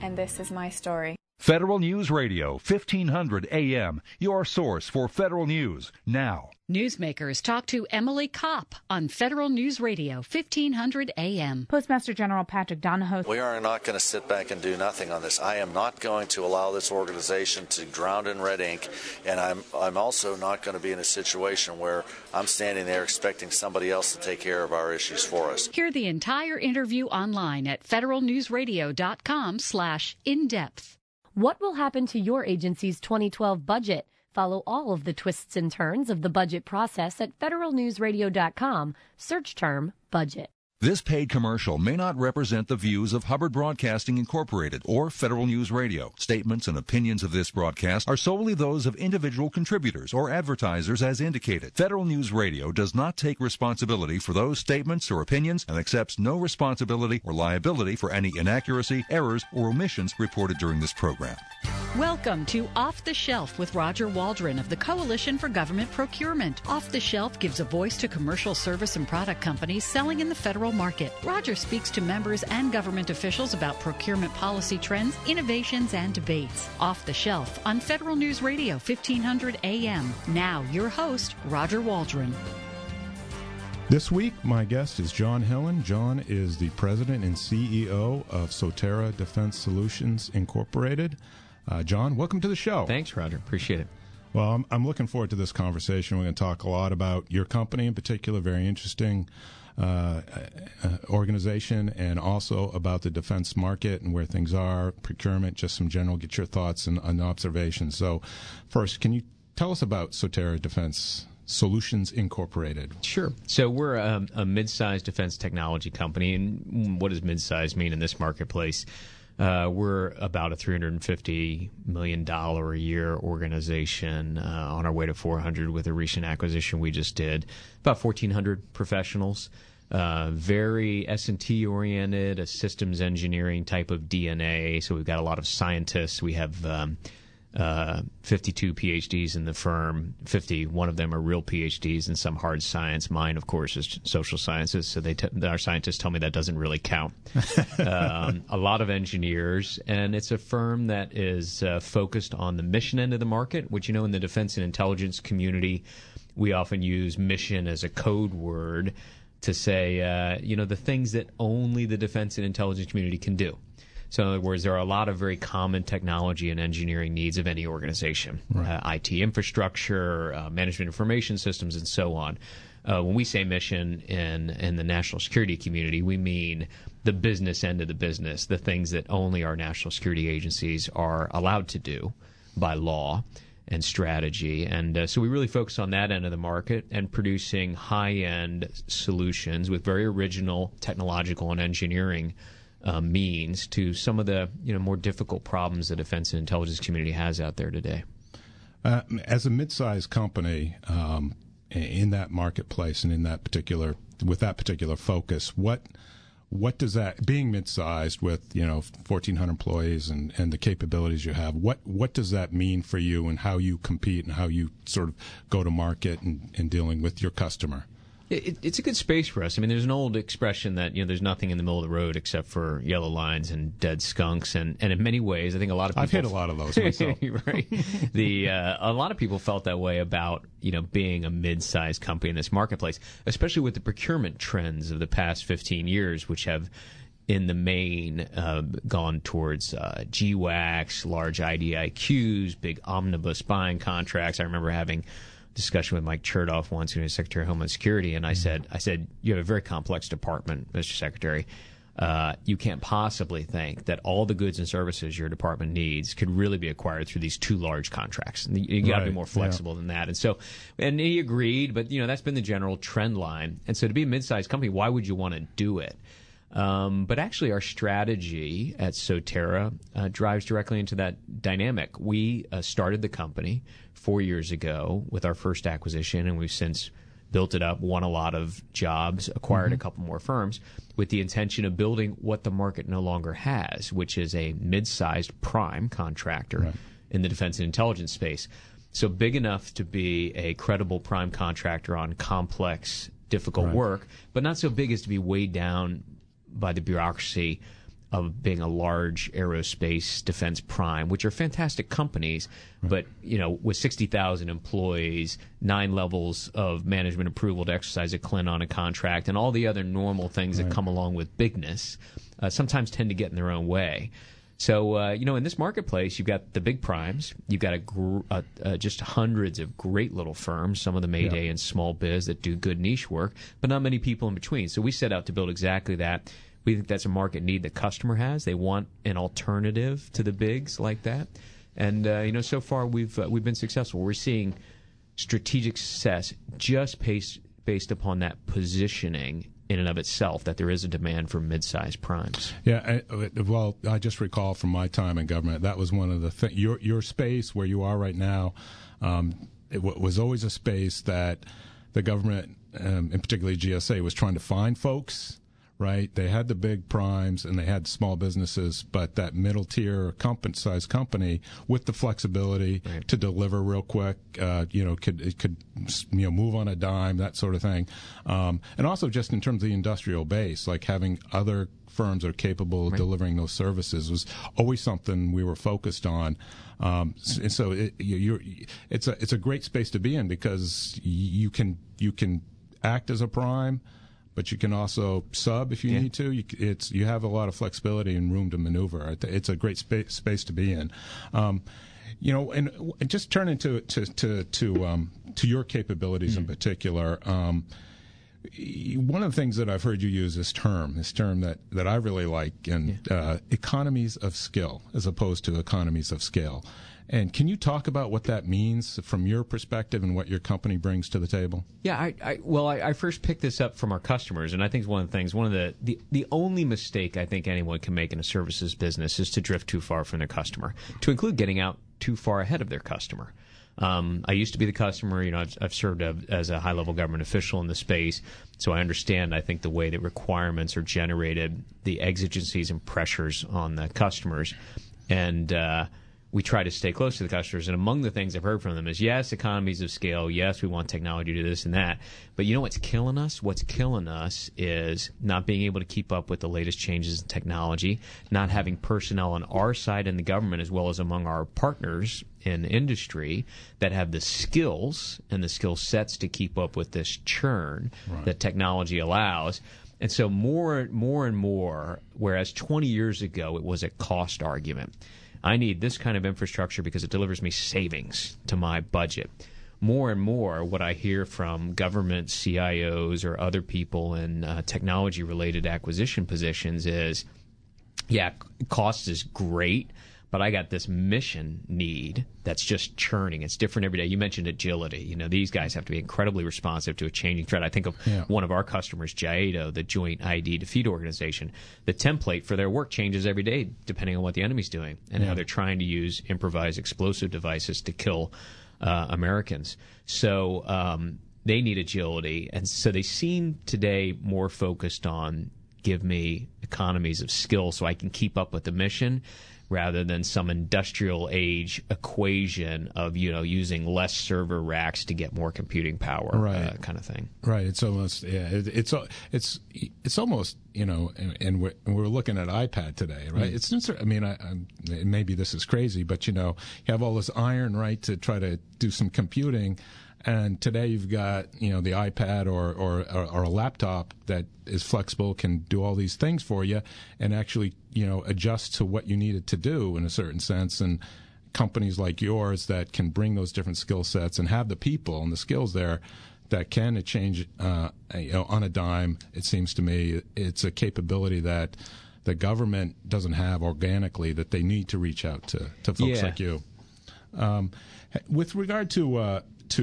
and this is my story. Federal News Radio, 1500 AM, your source for federal news, now. Newsmakers talk to Emily Kopp on Federal News Radio, 1500 AM. Postmaster General Patrick Donahoe. We are not going to sit back and do nothing on this. I am not going to allow this organization to drown in red ink, and I'm also not going to be in a situation where I'm standing there expecting somebody else to take care of our issues for us. Hear the entire interview online at federalnewsradio.com/in-depth. What will happen to your agency's 2012 budget? Follow all of the twists and turns of the budget process at federalnewsradio.com. Search term budget. This paid commercial may not represent the views of Hubbard Broadcasting Incorporated or Federal News Radio. Statements and opinions of this broadcast are solely those of individual contributors or advertisers as indicated. Federal News Radio does not take responsibility for those statements or opinions and accepts no responsibility or liability for any inaccuracy, errors, or omissions reported during this program. Welcome to Off the Shelf with Roger Waldron of the Coalition for Government Procurement. Off the Shelf gives a voice to commercial service and product companies selling in the federal market. Roger speaks to members and government officials about procurement policy trends, innovations, and debates. Off the Shelf on Federal News Radio, 1500 AM. Now, your host, Roger Waldron. This week, my guest is John Hillen. John is the president and CEO of Sotera Defense Solutions Incorporated. John, welcome to the show. Thanks, Roger. Appreciate it. Well, I'm looking forward to this conversation. We're going to talk a lot about your company in particular, very interesting organization, and also about the defense market and where things are, procurement, just some general, get your thoughts and observations. So first, can you tell us about Sotera Defense Solutions Incorporated? Sure. So we're a mid-sized defense technology company. And what does mid-sized mean in this marketplace? We're about a $350 million a year organization, on our way to 400 with a recent acquisition we just did. About 1,400 professionals, very S&T oriented, a systems engineering type of DNA. So we've got a lot of scientists. We have 52 PhDs in the firm. 51 of them are real PhDs in some hard science. Mine, of course, is social sciences. So our scientists tell me that doesn't really count. A lot of engineers, and it's a firm that is focused on the mission end of the market, which, in the defense and intelligence community, we often use mission as a code word to say, the things that only the defense and intelligence community can do. So in other words, there are a lot of very common technology and engineering needs of any organization, right. IT infrastructure, management information systems, and so on. When we say mission in the national security community, we mean the business end of the business, the things that only our national security agencies are allowed to do by law and strategy. And so we really focus on that end of the market and producing high-end solutions with very original technological and engineering means to some of the more difficult problems the defense and intelligence community has out there today. As a mid-sized company in that marketplace and with that particular focus, what does that, being mid-sized with 1,400 employees and the capabilities you have, what does that mean for you and how you compete and how you sort of go to market and dealing with your customer? It's a good space for us. I mean, there's an old expression that there's nothing in the middle of the road except for yellow lines and dead skunks, and in many ways, I think a lot of people. I've hit a lot of those myself. Right. A lot of people felt that way about being a mid-sized company in this marketplace, especially with the procurement trends of the past 15 years, which have in the main gone towards GWACs, large IDIQs, big omnibus buying contracts. I remember having discussion with Mike Chertoff once, who was Secretary of Homeland Security, and I said, you have a very complex department, Mr. Secretary. You can't possibly think that all the goods and services your department needs could really be acquired through these two large contracts. You got to be more flexible than that. And he agreed, but that's been the general trend line. And so to be a mid-sized company, why would you want to do it? But actually, our strategy at Sotera drives directly into that dynamic. We started the company 4 years ago with our first acquisition, and we've since built it up, won a lot of jobs, acquired a couple more firms, with the intention of building what the market no longer has, which is a mid-sized prime contractor in the defense and intelligence space. So big enough to be a credible prime contractor on complex, difficult work, but not so big as to be weighed down by the bureaucracy of being a large aerospace defense prime, which are fantastic companies, but with 60,000 employees, 9 levels of management approval to exercise a CLIN on a contract, and all the other normal things that come along with bigness, sometimes tend to get in their own way. So, in this marketplace, you've got the big primes. You've got just hundreds of great little firms, some of the Mayday and small biz that do good niche work, but not many people in between. So we set out to build exactly that. We think that's a market need the customer has. They want an alternative to the bigs like that. And, so far we've been successful. We're seeing strategic success just based upon that positioning in and of itself, that there is a demand for mid-sized primes. Yeah, I just recall from my time in government, that was one of the your space where you are right now. It was always a space that the government, and particularly GSA, was trying to find folks. Right, they had the big primes and they had small businesses, but that middle tier size company with the flexibility to deliver real quick, could move on a dime, that sort of thing, and also just in terms of the industrial base, like having other firms that are capable of delivering those services was always something we were focused on. And so it's a great space to be in because you can act as a prime, but you can also sub if you need to. You have a lot of flexibility and room to maneuver. It's a great space to be in. And just turning to your capabilities in particular. One of the things that I've heard you use this term that I really like, and economies of skill as opposed to economies of scale. And can you talk about what that means from your perspective and what your company brings to the table? Yeah, I first picked this up from our customers, and I think one of the only mistake I think anyone can make in a services business is to drift too far from their customer, to include getting out too far ahead of their customer. I used to be the customer. I've served as a high-level government official in the space, so I understand, I think, the way that requirements are generated, the exigencies and pressures on the customers, and we try to stay close to the customers. And among the things I've heard from them is, yes, economies of scale. Yes, we want technology to do this and that. But you know what's killing us? What's killing us is not being able to keep up with the latest changes in technology, not having personnel on our side in the government as well as among our partners in industry that have the skills and the skill sets to keep up with this churn that technology allows. And so more and more, whereas 20 years ago it was a cost argument. I need this kind of infrastructure because it delivers me savings to my budget. More and more, what I hear from government CIOs or other people in technology-related acquisition positions is, cost is great, but I got this mission need that's just churning. It's different every day. You mentioned agility. These guys have to be incredibly responsive to a changing threat. I think of one of our customers, JIATO, the Joint ID Defeat Organization. The template for their work changes every day depending on what the enemy's doing and how they're trying to use improvised explosive devices to kill Americans. So they need agility. And so they seem today more focused on give me economies of skill so I can keep up with the mission, rather than some industrial age equation of using less server racks to get more computing power, kind of thing. Right. It's almost it's almost and we're looking at iPad today, right? It's maybe this is crazy, but you have all this iron to try to do some computing. And today you've got, the iPad or a laptop that is flexible, can do all these things for you and actually, adjust to what you need it to do in a certain sense. And companies like yours that can bring those different skill sets and have the people and the skills there that can change, on a dime, it seems to me it's a capability that the government doesn't have organically that they need to reach out to folks like you. With regard to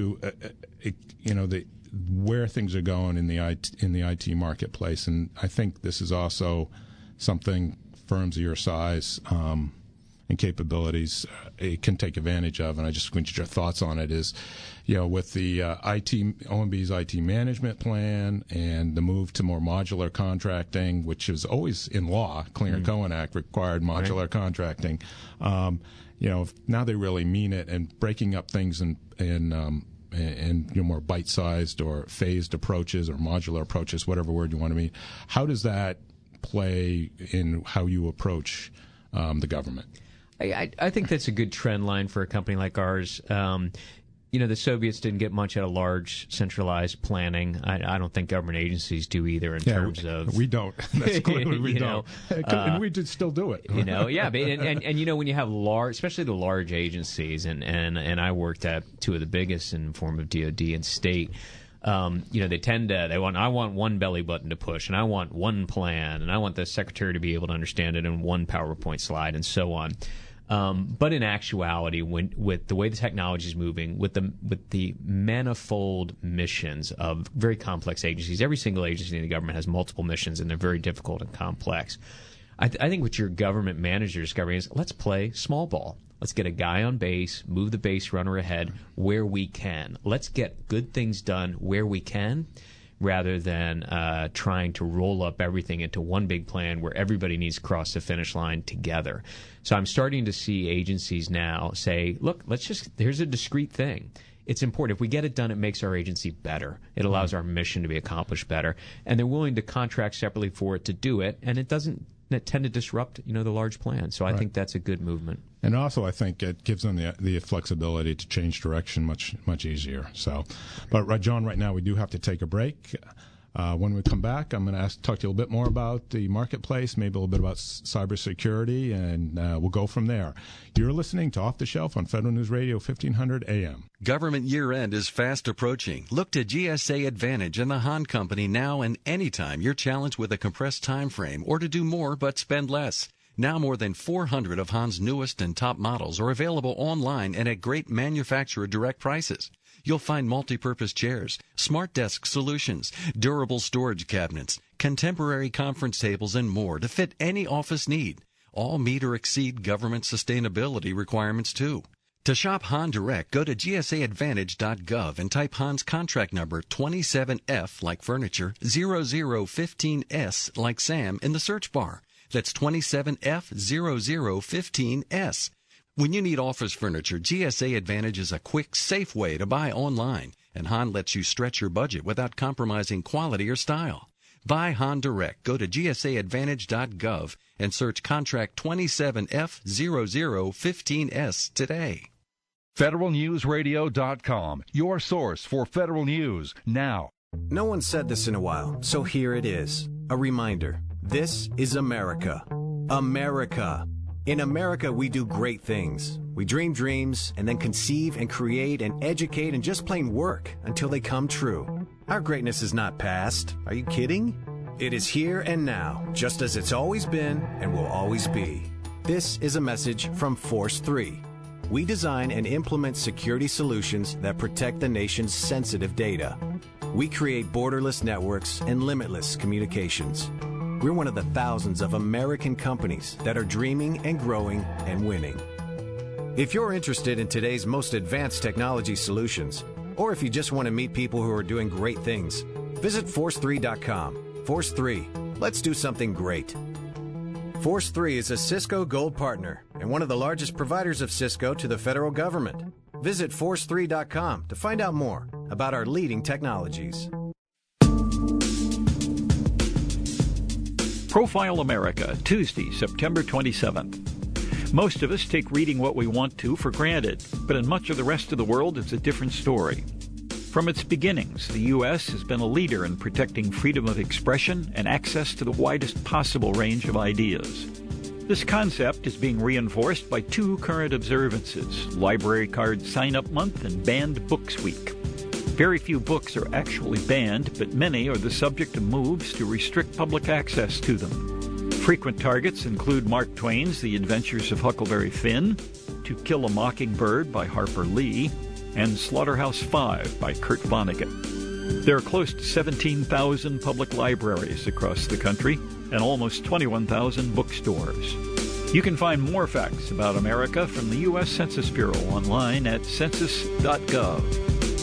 where things are going in the IT marketplace, and I think this is also something firms of your size and capabilities can take advantage of. And I just want your thoughts on it. Is with the OMB's IT management plan and the move to more modular contracting, which is always in law, Clean-Cohen Act required modular contracting. Now they really mean it, and breaking up things in more bite-sized or phased approaches or modular approaches, whatever word you want to mean. How does that play in how you approach the government? I think that's a good trend line for a company like ours. The Soviets didn't get much out of large centralized planning. I don't think government agencies do either in terms of... We don't. That's clearly we don't. And we did still do it. And when you have large, especially the large agencies, and I worked at two of the biggest in the form of DOD and state, they tend to, I want one belly button to push, and I want one plan, and I want the secretary to be able to understand it in one PowerPoint slide, and so on. But in actuality, with the way the technology is moving, with the manifold missions of very complex agencies, every single agency in the government has multiple missions, and they're very difficult and complex. I think what your government manager is discovering is, let's play small ball. Let's get a guy on base, move the base runner ahead where we can. Let's get good things done where we can, rather than trying to roll up everything into one big plan where everybody needs to cross the finish line together. So I'm starting to see agencies now say, look, here's a discrete thing. It's important. If we get it done, it makes our agency better. It allows our mission to be accomplished better. And they're willing to contract separately for it to do it, and it doesn't tend to disrupt, the large plan. So I think that's a good movement. And also, I think it gives them the flexibility to change direction much easier. So, but John, right now we do have to take a break. When we come back, I'm going to talk to you a little bit more about the marketplace, maybe a little bit about cybersecurity, and we'll go from there. You're listening to Off the Shelf on Federal News Radio 1500 AM. Government year-end is fast approaching. Look to GSA Advantage and the Hahn Company now and anytime you're challenged with a compressed time frame or to do more but spend less. Now more than 400 of Hahn's newest and top models are available online and at great manufacturer direct prices. You'll find multi-purpose chairs, smart desk solutions, durable storage cabinets, contemporary conference tables, and more to fit any office need. All meet or exceed government sustainability requirements, too. To shop Hahn Direct, go to gsaadvantage.gov and type Hahn's contract number 27F like furniture, 0015S like Sam in the search bar. That's 27F0015S. When you need office furniture, GSA Advantage is a quick, safe way to buy online, and Hahn lets you stretch your budget without compromising quality or style. Buy Hahn Direct. Go to gsaadvantage.gov and search contract 27F0015S today. FederalNewsRadio.com, your source for federal news now. No one said this in a while, so here it is. A reminder. This is America. America. In America, we do great things. We dream dreams and then conceive and create and educate and just plain work until they come true. Our greatness is not past. Are you kidding? It is here and now, just as it's always been and will always be. This is a message from Force 3. We design and implement security solutions that protect the nation's sensitive data. We create borderless networks and limitless communications. We're one of the thousands of American companies that are dreaming and growing and winning. If you're interested in today's most advanced technology solutions, or if you just want to meet people who are doing great things, visit Force3.com. Force 3, let's do something great. Force 3 is a Cisco Gold Partner and one of the largest providers of Cisco to the federal government. Visit Force3.com to find out more about our leading technologies. Profile America, Tuesday, September 27th. Most of us take reading what we want to for granted, but in much of the rest of the world, it's a different story. From its beginnings, the U.S. has been a leader in protecting freedom of expression and access to the widest possible range of ideas. This concept is being reinforced by two current observances, Library Card Sign-Up Month and Banned Books Week. Very few books are actually banned, but many are the subject of moves to restrict public access to them. Frequent targets include Mark Twain's The Adventures of Huckleberry Finn, To Kill a Mockingbird by Harper Lee, and Slaughterhouse-Five by Kurt Vonnegut. There are close to 17,000 public libraries across the country and almost 21,000 bookstores. You can find more facts about America from the U.S. Census Bureau online at census.gov.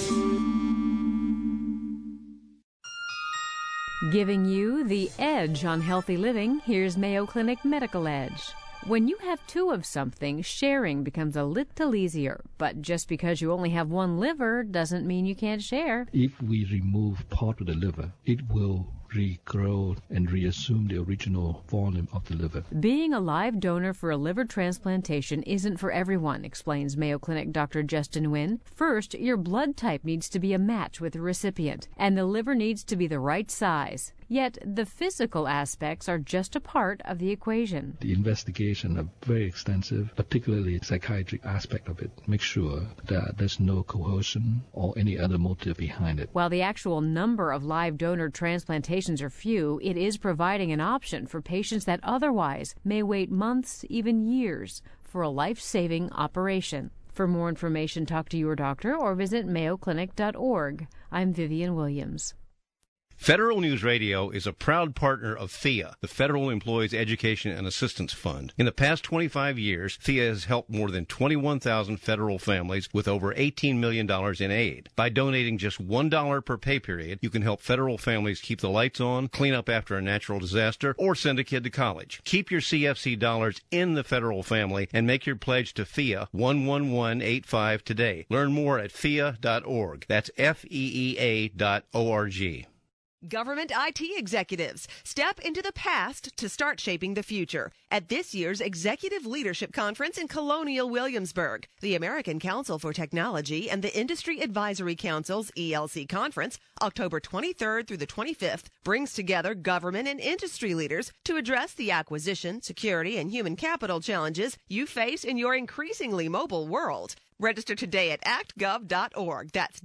Giving you the edge on healthy living, here's Mayo Clinic Medical Edge. When you have two of something, sharing becomes a little easier. But just because you only have one liver doesn't mean you can't share. If we remove part of the liver, it will regrow and reassume the original volume of the liver. Being a live donor for a liver transplantation isn't for everyone, explains Mayo Clinic Dr. Justin Nguyen. First, your blood type needs to be a match with the recipient, and the liver needs to be the right size. Yet, the physical aspects are just a part of the equation. The investigation are very extensive, particularly the psychiatric aspect of it. Make sure that there's no coercion or any other motive behind it. While the actual number of live donor transplantations are few, it is providing an option for patients that otherwise may wait months, even years, for a life-saving operation. For more information, talk to your doctor or visit mayoclinic.org. I'm Vivian Williams. Federal News Radio is a proud partner of FEA, the Federal Employees Education and Assistance Fund. In the past 25 years, FEA has helped more than 21,000 federal families with over $18 million in aid. By donating just $1 per pay period, you can help federal families keep the lights on, clean up after a natural disaster, or send a kid to college. Keep your CFC dollars in the federal family and make your pledge to FEA 11185 today. Learn more at FEA.org. That's FEEA.org. Government IT executives step into the past to start shaping the future. At this year's Executive Leadership Conference in Colonial Williamsburg, the American Council for Technology and the Industry Advisory Council's ELC Conference, October 23rd through the 25th, brings together government and industry leaders to address the acquisition, security, and human capital challenges you face in your increasingly mobile world. Register today at actgov.org. That's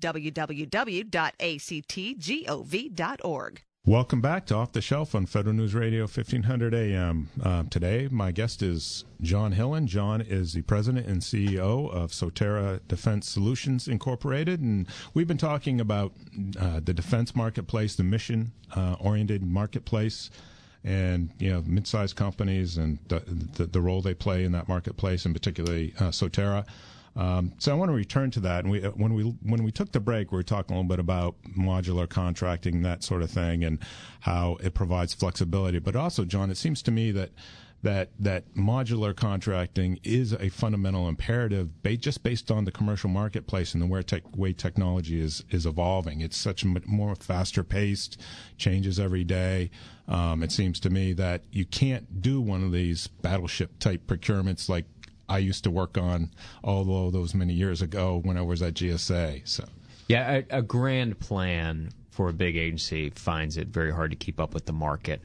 www.actgov.org. Welcome back to Off the Shelf on Federal News Radio 1500 AM. Today, my guest is John Hillen. John is the president and CEO of Sotera Defense Solutions Incorporated, and we've been talking about the defense marketplace, the mission-oriented marketplace, and mid-sized companies and the role they play in that marketplace, and particularly Sotera. So I want to return to that. And when we took the break, we were talking a little bit about modular contracting, that sort of thing, and how it provides flexibility. But also, John, it seems to me that modular contracting is a fundamental imperative just based on the commercial marketplace and the way technology is evolving. It's such a more faster paced, changes every day. It seems to me that you can't do one of these battleship type procurements like I used to work on all those many years ago when I was at GSA. So, yeah, a grand plan for a big agency finds it very hard to keep up with the market.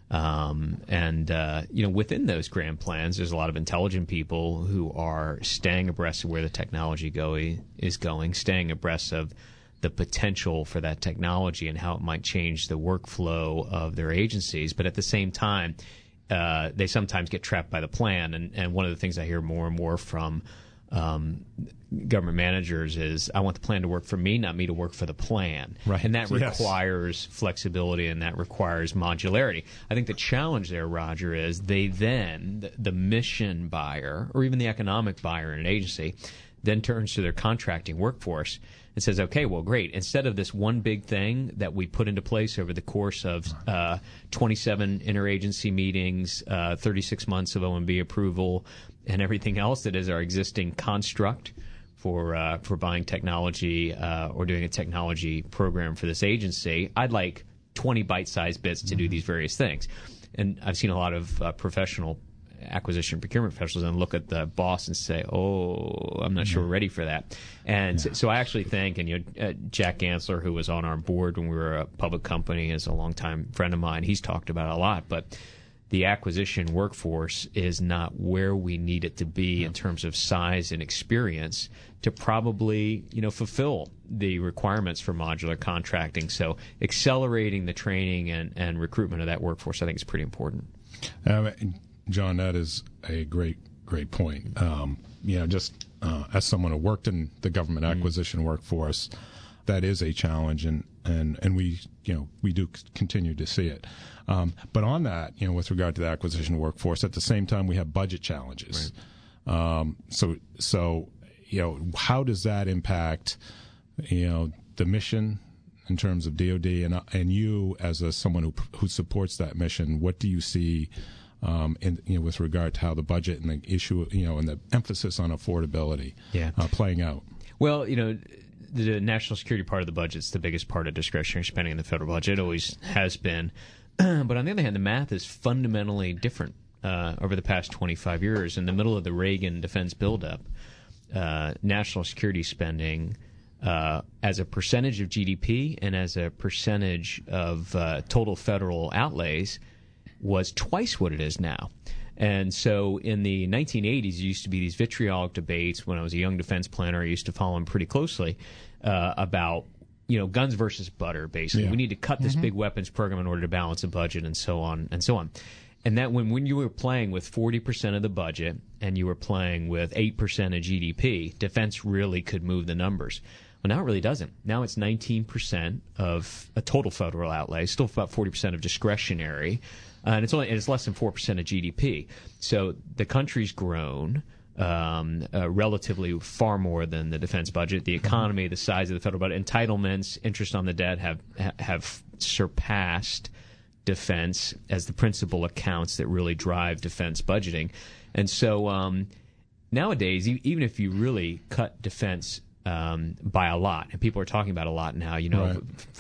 Within those grand plans, there's a lot of intelligent people who are staying abreast of where the technology is going, staying abreast of the potential for that technology and how it might change the workflow of their agencies. But at the same time, they sometimes get trapped by the plan. And one of the things I hear more and more from government managers is, I want the plan to work for me, not me to work for the plan. Right. And that requires flexibility, and that requires modularity. I think the challenge there, Roger, is the mission buyer, or even the economic buyer in an agency, then turns to their contracting workforce and says, okay, well, great. Instead of this one big thing that we put into place over the course of 27 interagency meetings, 36 months of OMB approval, and everything else that is our existing construct for buying technology or doing a technology program for this agency, I'd like 20 bite-sized bits to do these various things. And I've seen a lot of professional acquisition procurement professionals and look at the boss and say, "Oh, I'm not sure we're ready for that." And so I actually think, and Jack Gansler, who was on our board when we were a public company, is a longtime friend of mine. He's talked about it a lot, but the acquisition workforce is not where we need it to be in terms of size and experience to probably, fulfill the requirements for modular contracting. So accelerating the training and recruitment of that workforce, I think, is pretty important. John, that is a great point. As someone who worked in the government acquisition workforce, that is a challenge, and we do continue to see it. But on that, with regard to the acquisition workforce, at the same time we have budget challenges. Right. So how does that impact the mission in terms of DoD and you as someone who supports that mission? What do you see? With regard to how the budget and the issue, and the emphasis on affordability playing out? Well, the national security part of the budget is the biggest part of discretionary spending in the federal budget. It always has been. But on the other hand, the math is fundamentally different over the past 25 years. In the middle of the Reagan defense buildup, national security spending as a percentage of GDP and as a percentage of total federal outlays was twice what it is now. And so in the 1980s, there used to be these vitriolic debates. When I was a young defense planner, I used to follow them pretty closely about, guns versus butter, basically. Yeah. We need to cut this big weapons program in order to balance a budget and so on and so on. And that when you were playing with 40% of the budget and you were playing with 8% of GDP, defense really could move the numbers. Well, now it really doesn't. Now it's 19% of a total federal outlay, still about 40% of discretionary. And it's less than 4% of GDP. So the country's grown relatively far more than the defense budget. The economy, the size of the federal budget, entitlements, interest on the debt have surpassed defense as the principal accounts that really drive defense budgeting. And so nowadays, even if you really cut defense by a lot, and people are talking about a lot now. Right.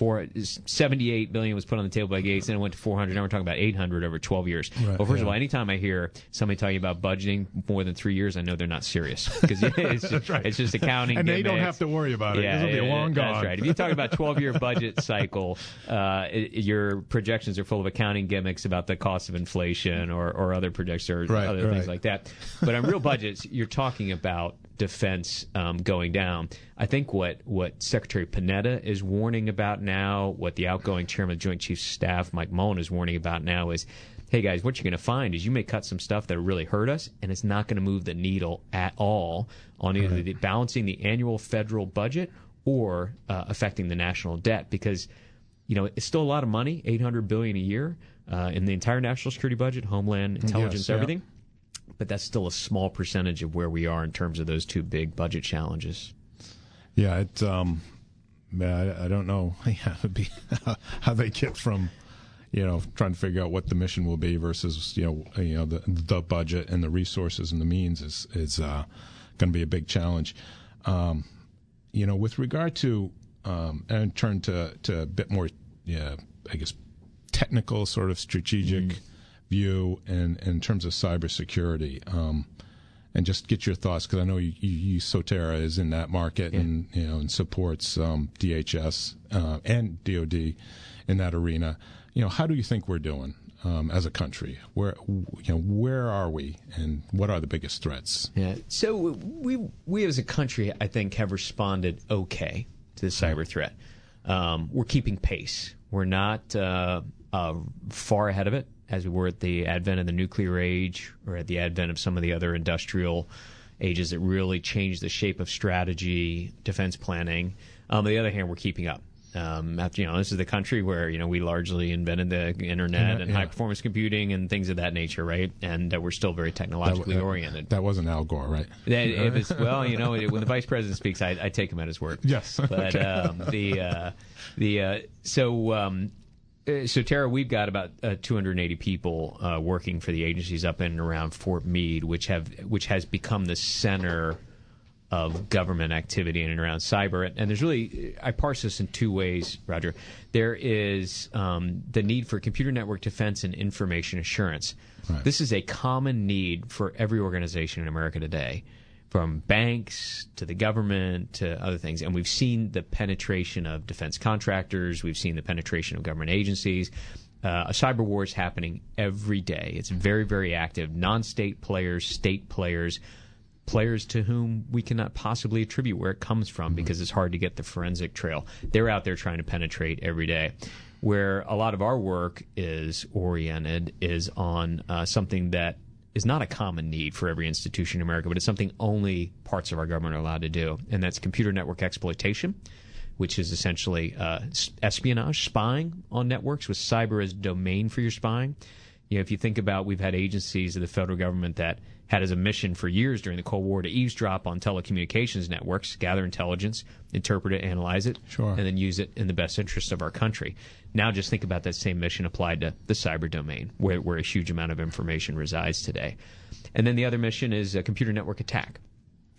$78 billion was put on the table by Gates, then it went to $400. Now we're talking about $800 over 12 years. Right, well, first of all, anytime I hear somebody talking about budgeting more than 3 years, I know they're not serious because it's just accounting. And gimmicks. They don't have to worry about it. It'll be long gone. That's right. If you talk about 12-year budget cycle, your projections are full of accounting gimmicks about the cost of inflation or other projections or other things like that. But on real budgets, you're talking about defense going down. I think what Secretary Panetta is warning about now, what the outgoing chairman of the Joint Chiefs of Staff, Mike Mullen, is warning about now is, hey guys, what you're going to find is you may cut some stuff that really hurt us, and it's not going to move the needle at all on either balancing the annual federal budget or affecting the national debt, because it's still a lot of money, $800 billion a year in the entire national security budget, homeland, intelligence, everything. But that's still a small percentage of where we are in terms of those two big budget challenges. Yeah, I don't know how they get from, trying to figure out what the mission will be versus, the budget and the resources and the means is going to be a big challenge. With regard to, and turn to a bit more, I guess, technical sort of strategic view in terms of cybersecurity, and just get your thoughts, because I know you Sotera is in that market and supports DHS and DoD in that arena. How do you think we're doing as a country? Where are we, and what are the biggest threats? Yeah, so we as a country, I think, have responded okay to the cyber threat. We're keeping pace. We're not far ahead of it, as we were at the advent of the nuclear age or at the advent of some of the other industrial ages that really changed the shape of strategy, defense planning. On the other hand, we're keeping up. This is the country where, we largely invented the internet and high-performance computing and things of that nature, right? And we're still very technologically oriented. That wasn't Al Gore, right? When the vice president speaks, I take him at his word. Yes. But So, Tara, we've got about 280 people working for the agencies up in and around Fort Meade, which has become the center of government activity in and around cyber. And there's really, I parse this in two ways, Roger. There is the need for computer network defense and information assurance. Right. This is a common need for every organization in America today, from banks to the government to other things. And we've seen the penetration of defense contractors. We've seen the penetration of government agencies. A cyber war is happening every day. It's very, very active. Non-state players, state players, players to whom we cannot possibly attribute where it comes from because it's hard to get the forensic trail. They're out there trying to penetrate every day. Where a lot of our work is oriented is on something that is not a common need for every institution in America, but it's something only parts of our government are allowed to do, and that's computer network exploitation, which is essentially espionage, spying on networks with cyber as domain for your spying. If you think about, we've had agencies of the federal government that had as a mission for years during the Cold War to eavesdrop on telecommunications networks, gather intelligence, interpret it, analyze it, and then use it in the best interests of our country. Now just think about that same mission applied to the cyber domain, where a huge amount of information resides today. And then the other mission is a computer network attack.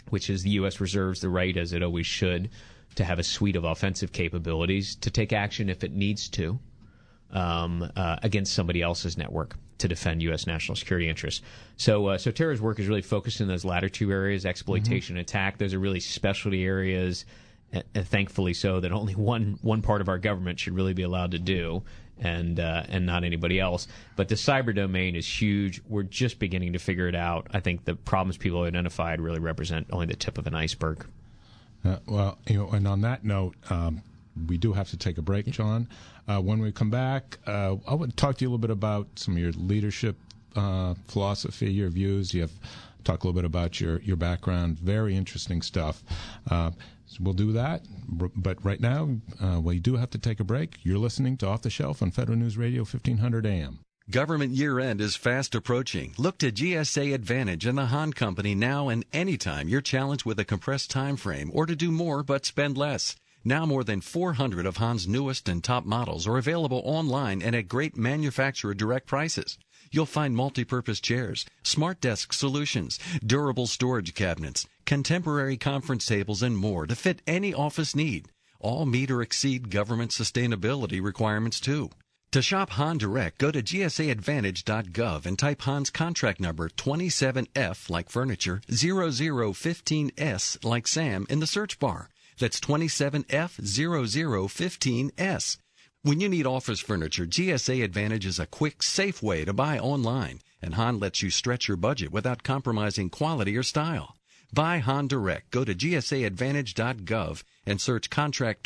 which is the U.S. reserves the right, as it always should, to have a suite of offensive capabilities to take action if it needs to against somebody else's network to defend U.S. national security interests. So Tara's work is really focused in those latter two areas, exploitation and attack. Those are really specialty areas, and thankfully so, that only one part of our government should really be allowed to do, and not anybody else. But the cyber domain is huge. We're just beginning to figure it out. I think the problems people have identified really represent only the tip of an iceberg. Well, and on that note, we do have to take a break, John. When we come back, I would talk to you a little bit about some of your leadership philosophy, your views. Talk a little bit about your background. Very interesting stuff. So we'll do that. But right now, we do have to take a break. You're listening to Off the Shelf on Federal News Radio 1500 AM. Government year-end is fast approaching. Look to GSA Advantage and the Hahn Company now and anytime you're challenged with a compressed time frame or to do more but spend less. Now more than 400 of Hahn's newest and top models are available online and at great manufacturer direct prices. You'll find multi-purpose chairs, smart desk solutions, durable storage cabinets, contemporary conference tables, and more to fit any office need. All meet or exceed government sustainability requirements too. To shop Hahn Direct, go to gsaadvantage.gov and type Hahn's contract number 27F like furniture, 0015S like Sam in the search bar. That's 27F0015S. When you need office furniture, GSA Advantage is a quick, safe way to buy online, and Hahn lets you stretch your budget without compromising quality or style. Buy Hahn Direct. Go to gsaadvantage.gov and search contract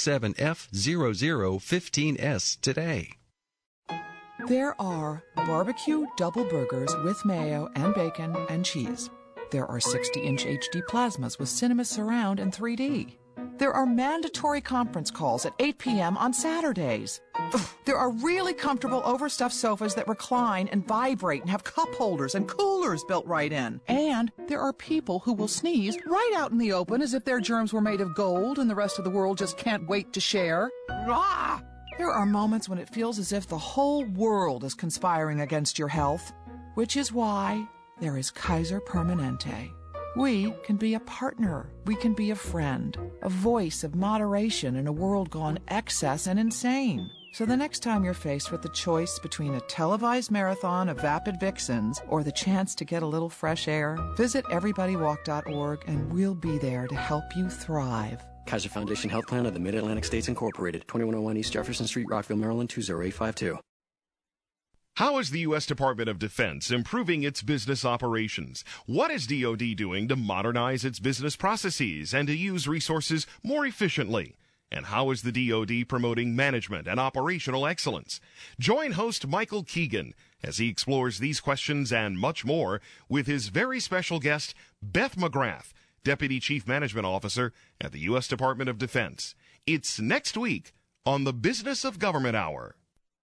27F0015S today. There are barbecue double burgers with mayo and bacon and cheese. There are 60-inch HD plasmas with cinema surround and 3D. There are mandatory conference calls at 8 p.m. on Saturdays. There are really comfortable overstuffed sofas that recline and vibrate and have cup holders and coolers built right in. And there are people who will sneeze right out in the open as if their germs were made of gold and the rest of the world just can't wait to share. Ah! There are moments when it feels as if the whole world is conspiring against your health, which is why there is Kaiser Permanente. We can be a partner. We can be a friend, a voice of moderation in a world gone excess and insane. So the next time you're faced with the choice between a televised marathon of vapid vixens or the chance to get a little fresh air, visit everybodywalk.org and we'll be there to help you thrive. Kaiser Foundation Health Plan of the Mid-Atlantic States Incorporated, 2101 East Jefferson Street, Rockville, Maryland, 20852. How is the U.S. Department of Defense improving its business operations? What is DoD doing to modernize its business processes and to use resources more efficiently? And how is the DoD promoting management and operational excellence? Join host Michael Keegan as he explores these questions and much more with his very special guest, Beth McGrath, Deputy Chief Management Officer at the U.S. Department of Defense. It's next week on the Business of Government Hour.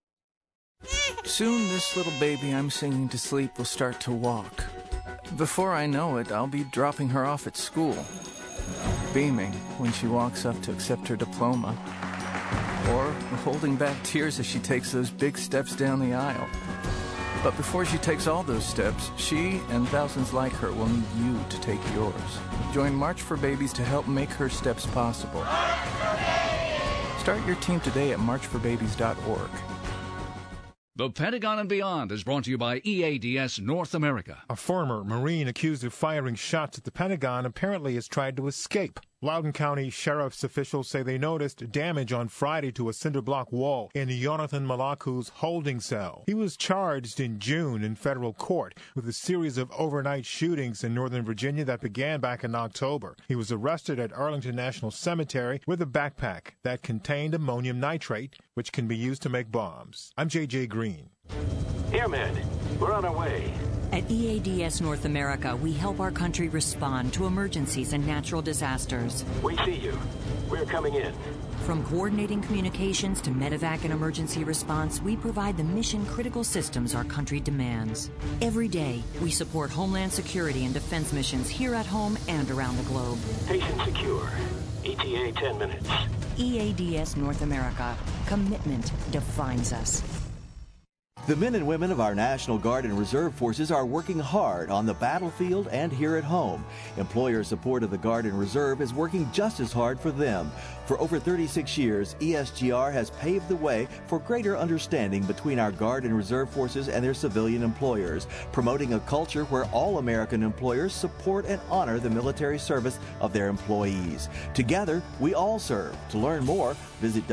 Soon this little baby I'm singing to sleep will start to walk. Before I know it, I'll be dropping her off at school, beaming when she walks up to accept her diploma, or holding back tears as she takes those big steps down the aisle. But before she takes all those steps, she and thousands like her will need you to take yours. Join March for Babies to help make her steps possible. Start your team today at marchforbabies.org. The Pentagon and Beyond is brought to you by EADS North America. A former Marine accused of firing shots at the Pentagon apparently has tried to escape. Loudoun County Sheriff's officials say they noticed damage on Friday to a cinder block wall in Jonathan Malaku's holding cell. He was charged in June in federal court with a series of overnight shootings in Northern Virginia that began back in October. He was arrested at Arlington National Cemetery with a backpack that contained ammonium nitrate, which can be used to make bombs. I'm J.J. Green. Airmen, we're on our way. At EADS North America, we help our country respond to emergencies and natural disasters. We see you. We're coming in. From coordinating communications to medevac and emergency response, we provide the mission-critical systems our country demands. Every day, we support homeland security and defense missions here at home and around the globe. Patient secure. ETA 10 minutes. EADS North America. Commitment defines us. The men and women of our National Guard and Reserve Forces are working hard on the battlefield and here at home. Employer support of the Guard and Reserve is working just as hard for them. For over 36 years, ESGR has paved the way for greater understanding between our Guard and Reserve Forces and their civilian employers, promoting a culture where all American employers support and honor the military service of their employees. Together, we all serve. To learn more, visit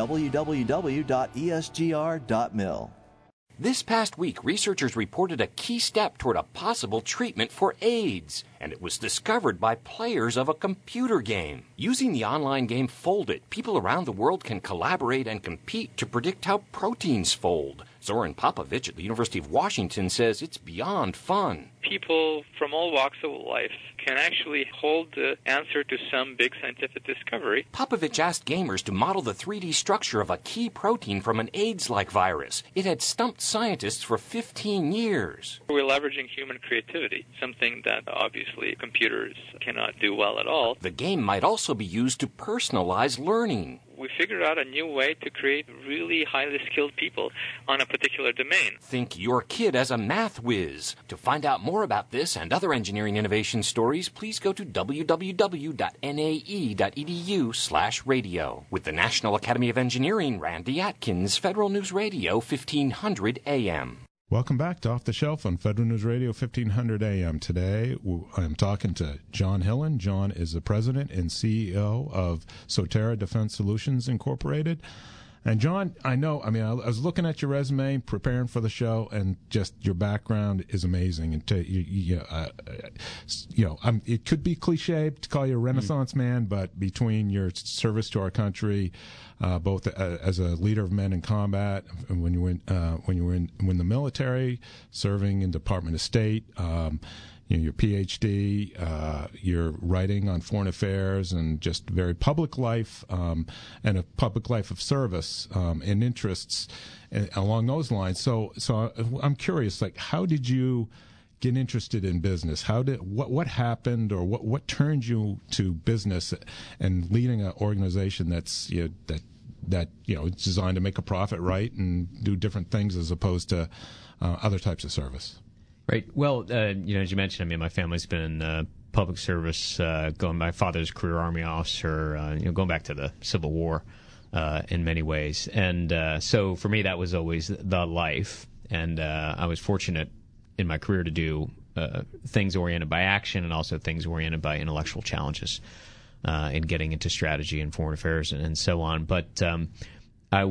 www.esgr.mil. This past week, researchers reported a key step toward a possible treatment for AIDS, and it was discovered by players of a computer game. Using the online game Foldit, people around the world can collaborate and compete to predict how proteins fold. Zoran Popovich at the University of Washington says it's beyond fun. People from all walks of life can actually hold the answer to some big scientific discovery. Popovich asked gamers to model the 3D structure of a key protein from an AIDS-like virus. It had stumped scientists for 15 years. We're leveraging human creativity, something that obviously computers cannot do well at all. The game might also be used to personalize learning. We figured out a new way to create really highly skilled people on a particular domain. Think your kid as a math whiz. To find out more about this and other engineering innovation stories, please go to www.nae.edu/radio. With the National Academy of Engineering, Randy Atkins, Federal News Radio, 1500 AM. Welcome back to Off the Shelf on Federal News Radio 1500 AM. Today, I'm talking to John Hillen. John is the president and CEO of Sotera Defense Solutions Incorporated. And John, I was looking at your resume, preparing for the show, and just your background is amazing. And it could be cliche to call you a Renaissance man, but between your service to our country, both as a leader of men in combat, when you were in the military, serving in Department of State, your PhD, your writing on foreign affairs, and just very public life, and a public life of service and interests along those lines. So I'm curious, like, how did you get interested in business? What happened, or what turned you to business and leading an organization that's that it's designed to make a profit, right, and do different things as opposed to other types of service? Right. Well, as you mentioned, my family's been in public service. My father's a career Army officer. Going back to the Civil War, in many ways, and so for me that was always the life. And I was fortunate in my career to do things oriented by action and also things oriented by intellectual challenges, in getting into strategy and foreign affairs and so on. But I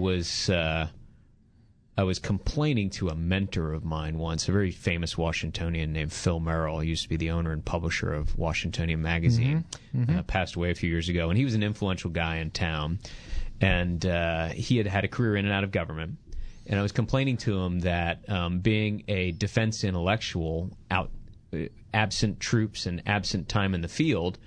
was complaining to a mentor of mine once, a very famous Washingtonian named Phil Merrill. He used to be the owner and publisher of Washingtonian Magazine. Passed away a few years ago, and he was an influential guy in town. And he had had a career in and out of government. And I was complaining to him that being a defense intellectual, absent troops and absent time in the field,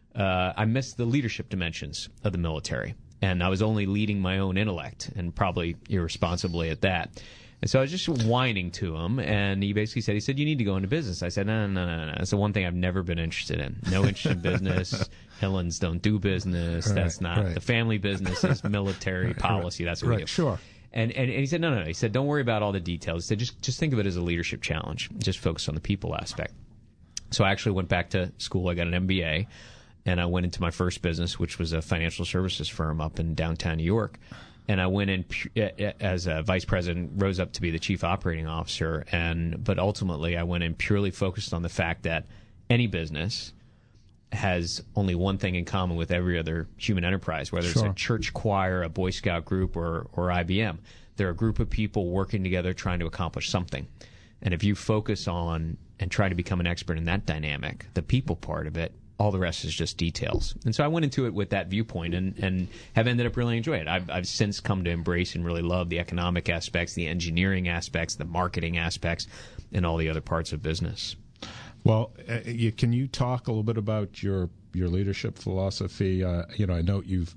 I missed the leadership dimensions of the military. And I was only leading my own intellect, and probably irresponsibly at that. And so I was just whining to him, and he basically said, you need to go into business. I said, no. That's the one thing I've never been interested in. No interest in business. Hillens don't do business. That's not the family business. Is military policy. That's what we do. Sure. And he said, no. He said, don't worry about all the details. He said, just think of it as a leadership challenge. Just focus on the people aspect. So I actually went back to school. I got an MBA. And I went into my first business, which was a financial services firm up in downtown New York. And I went in as a vice president, rose up to be the chief operating officer. But ultimately, I went in purely focused on the fact that any business has only one thing in common with every other human enterprise, whether it's a church choir, a Boy Scout group, or IBM. They're a group of people working together trying to accomplish something. And if you focus on and try to become an expert in that dynamic, the people part of it, all the rest is just details. And so I went into it with that viewpoint and have ended up really enjoying it. I've since come to embrace and really love the economic aspects, the engineering aspects, the marketing aspects, and all the other parts of business. Well, can you talk a little bit about your leadership philosophy? I note you've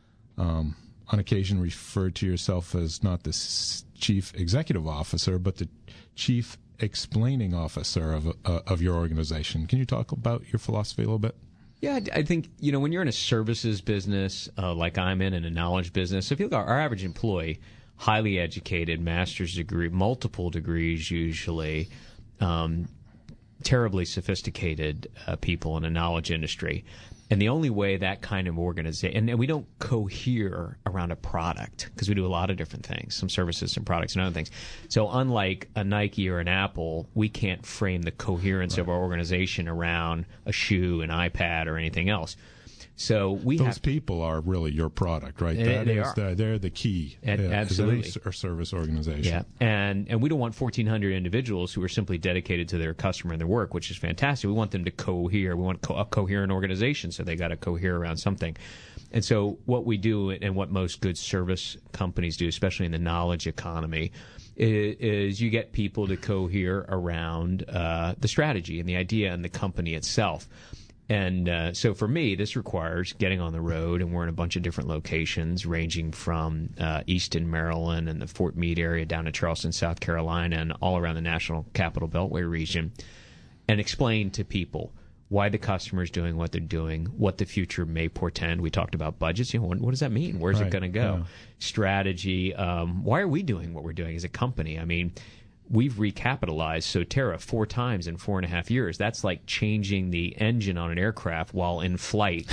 on occasion referred to yourself as not the chief executive officer, but the chief explaining officer of your organization. Can you talk about your philosophy a little bit? Yeah, I think, when you're in a services business like I'm in a knowledge business, if you look at our average employee, highly educated, master's degree, multiple degrees usually, terribly sophisticated people in a knowledge industry. And the only way that kind of organization, and we don't cohere around a product because we do a lot of different things, some services and products and other things. So unlike a Nike or an Apple, we can't frame the coherence of our organization around a shoe, an iPad, or anything else. So those people are really your product, right? They're the key. Absolutely. Or service organization. Yeah, and we don't want 1,400 individuals who are simply dedicated to their customer and their work, which is fantastic. We want them to cohere. We want a coherent organization, so they got to cohere around something. And so what we do, and what most good service companies do, especially in the knowledge economy, is you get people to cohere around the strategy and the idea and the company itself. And so for me, this requires getting on the road, and we're in a bunch of different locations, ranging from Easton, Maryland, and the Fort Meade area down to Charleston, South Carolina, and all around the National Capital Beltway region, and explain to people why the customer is doing what they're doing, what the future may portend. We talked about budgets. What does that mean? Where's it going to go? Yeah. Strategy. Why are we doing what we're doing as a company? I mean, we've recapitalized Soterra 4 times in 4.5 years. That's like changing the engine on an aircraft while in flight,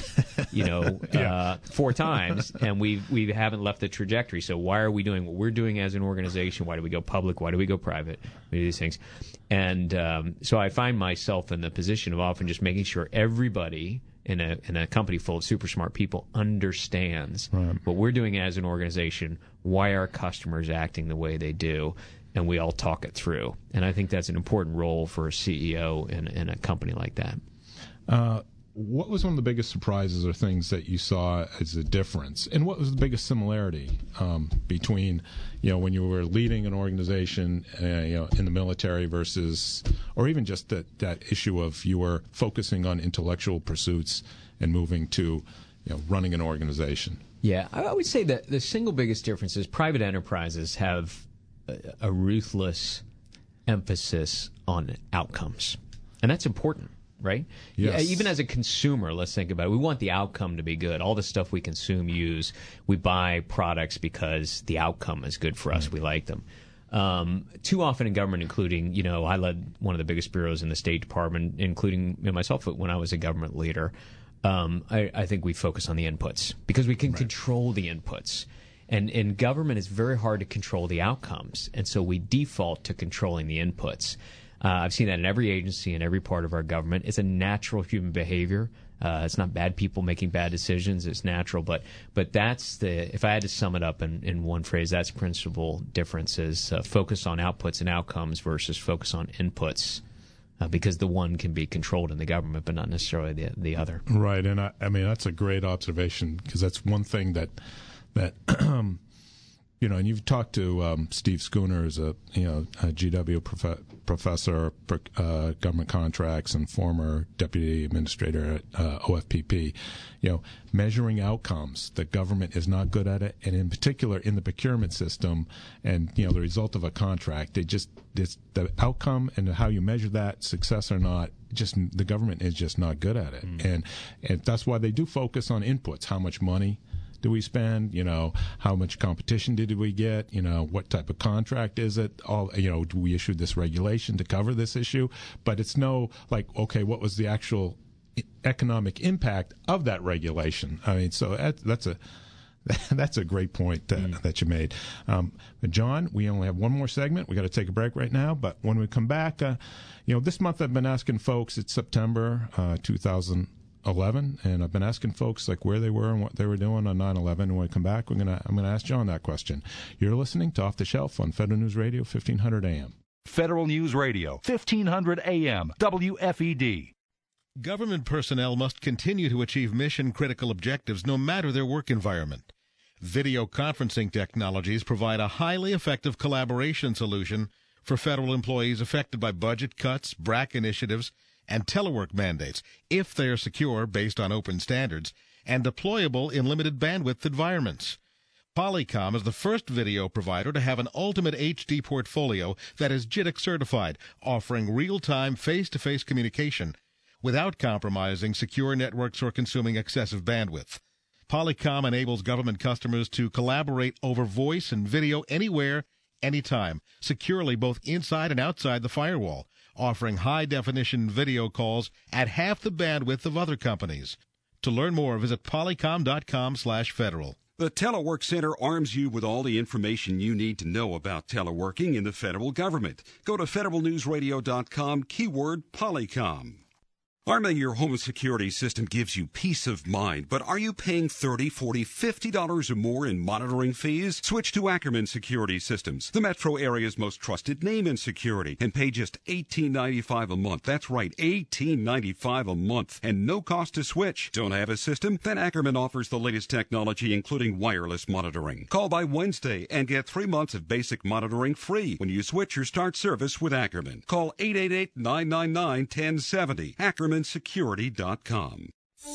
4 times, and we haven't left the trajectory. So why are we doing what we're doing as an organization? Why do we go public? Why do we go private? We do these things. And so I find myself in the position of often just making sure everybody in a company full of super smart people understands what we're doing as an organization, why our customers acting the way they do, and we all talk it through. And I think that's an important role for a CEO in a company like that. What was one of the biggest surprises or things that you saw as a difference? And what was the biggest similarity between, when you were leading an organization, in the military versus, or even just that issue of you were focusing on intellectual pursuits and moving to, running an organization? Yeah, I would say that the single biggest difference is private enterprises have a ruthless emphasis on outcomes. And that's important, right? Yes. Yeah, even as a consumer, let's think about it. We want the outcome to be good. All the stuff we consume, use, we buy products because the outcome is good for us. We like them. Too often in government, including, I led one of the biggest bureaus in the State Department, including myself when I was a government leader. I think we focus on the inputs because we can control the inputs. And in government, it's very hard to control the outcomes, and so we default to controlling the inputs. I've seen that in every agency and every part of our government. It's a natural human behavior. It's not bad people making bad decisions. It's natural, but that's if I had to sum it up in one phrase, that's principal difference is focus on outputs and outcomes versus focus on inputs. Because the one can be controlled in the government, but not necessarily the other. Right, and I mean that's a great observation because that's one thing that and you've talked to Steve Schooner, who's a GW professor, government contracts, and former deputy administrator at OFPP. Measuring outcomes. The government is not good at it, and in particular in the procurement system, and the result of a contract. The outcome and how you measure that, success or not. The government is just not good at it, and that's why they do focus on inputs. How much money do we spend? How much competition did we get? What type of contract is it? Do we issue this regulation to cover this issue? But it's what was the actual economic impact of that regulation? I mean, so that's a great point that you made. John, we only have one more segment. We got to take a break right now, but when we come back, this month I've been asking folks, it's September 2011, and I've been asking folks where they were and what they were doing on 9/11. And when we come back, I'm gonna ask John that question. You're listening to Off the Shelf on Federal News Radio 1500 AM. Federal News Radio 1500 AM WFED. Government personnel must continue to achieve mission-critical objectives no matter their work environment. Video conferencing technologies provide a highly effective collaboration solution for federal employees affected by budget cuts, BRAC initiatives, and telework mandates, if they are secure based on open standards and deployable in limited bandwidth environments. Polycom is the first video provider to have an ultimate HD portfolio that is JITC certified, offering real-time face-to-face communication without compromising secure networks or consuming excessive bandwidth. Polycom enables government customers to collaborate over voice and video anywhere, anytime, securely both inside and outside the firewall, offering high-definition video calls at half the bandwidth of other companies. To learn more, visit polycom.com/federal. The Telework Center arms you with all the information you need to know about teleworking in the federal government. Go to federalnewsradio.com, keyword Polycom. Arming your home security system gives you peace of mind, but are you paying $30, $40, $50 or more in monitoring fees? Switch to Ackerman Security Systems, the metro area's most trusted name in security, and pay just $18.95 a month. That's right, $18.95 a month, and no cost to switch. Don't have a system? Then Ackerman offers the latest technology, including wireless monitoring. Call by Wednesday and get 3 months of basic monitoring free when you switch or start service with Ackerman. Call 888-999-1070. AckermanSecurity.com.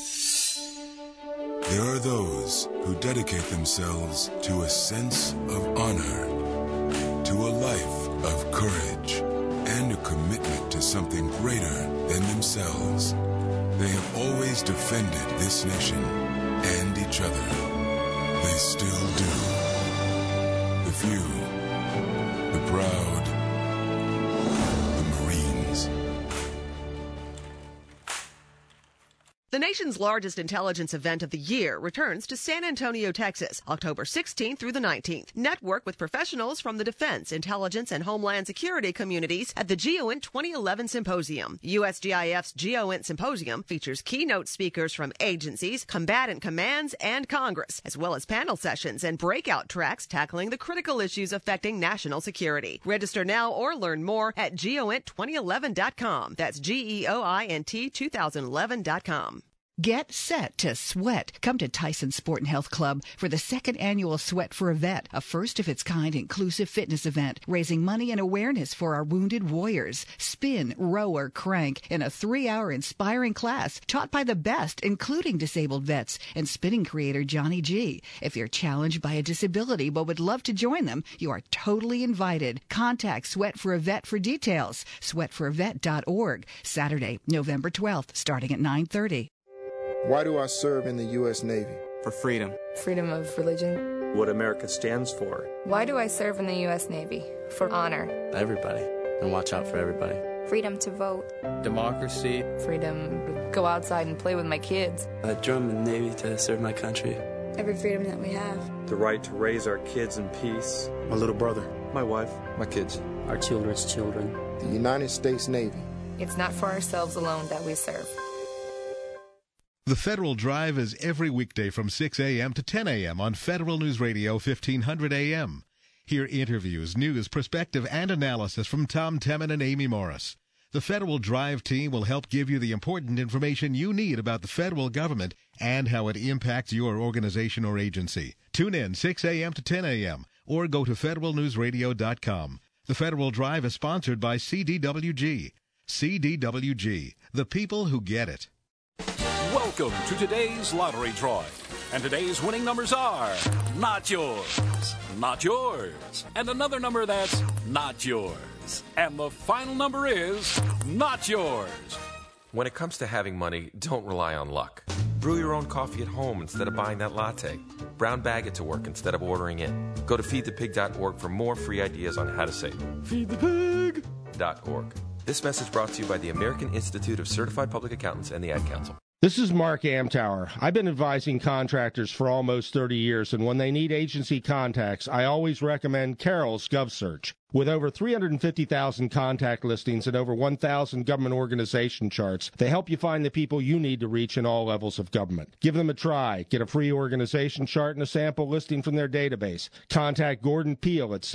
There are those who dedicate themselves to a sense of honor, to a life of courage, and a commitment to something greater than themselves. They have always defended this nation and each other. They still do. The few, the proud, the Marines. The nation's largest intelligence event of the year returns to San Antonio, Texas, October 16th through the 19th. Network with professionals from the defense, intelligence, and homeland security communities at the GEOINT 2011 Symposium. USGIF's GEOINT Symposium features keynote speakers from agencies, combatant commands, and Congress, as well as panel sessions and breakout tracks tackling the critical issues affecting national security. Register now or learn more at GEOINT2011.com. That's GEOINT 2011.com. Get set to sweat. Come to Tyson Sport and Health Club for the second annual Sweat for a Vet, a first-of-its-kind inclusive fitness event, raising money and awareness for our wounded warriors. Spin, row, or crank in a 3-hour inspiring class taught by the best, including disabled vets and spinning creator Johnny G. If you're challenged by a disability but would love to join them, you are totally invited. Contact Sweat for a Vet for details. sweatforavet.org. Saturday, November 12th, starting at 9:30. Why do I serve in the U.S. Navy? For freedom. Freedom of religion. What America stands for. Why do I serve in the U.S. Navy? For honor. Everybody. And watch out for everybody. Freedom to vote. Democracy. Freedom to go outside and play with my kids. I joined the Navy to serve my country. Every freedom that we have. The right to raise our kids in peace. My little brother. My wife. My kids. Our children's children. The United States Navy. It's not for ourselves alone that we serve. The Federal Drive is every weekday from 6 a.m. to 10 a.m. on Federal News Radio 1500 a.m. Hear interviews, news, perspective, and analysis from Tom Temin and Amy Morris. The Federal Drive team will help give you the important information you need about the federal government and how it impacts your organization or agency. Tune in 6 a.m. to 10 a.m. or go to federalnewsradio.com. The Federal Drive is sponsored by CDWG. CDWG, the people who get it. Welcome to today's lottery drawing. And today's winning numbers are not yours, not yours, and another number that's not yours. And the final number is not yours. When it comes to having money, don't rely on luck. Brew your own coffee at home instead of buying that latte. Brown bag it to work instead of ordering it. Go to feedthepig.org for more free ideas on how to save. Feedthepig.org. This message brought to you by the American Institute of Certified Public Accountants and the Ad Council. This is Mark Amtower. I've been advising contractors for almost 30 years, and when they need agency contacts, I always recommend Carroll's GovSearch. With over 350,000 contact listings and over 1,000 government organization charts, they help you find the people you need to reach in all levels of government. Give them a try. Get a free organization chart and a sample listing from their database. Contact Gordon Peel at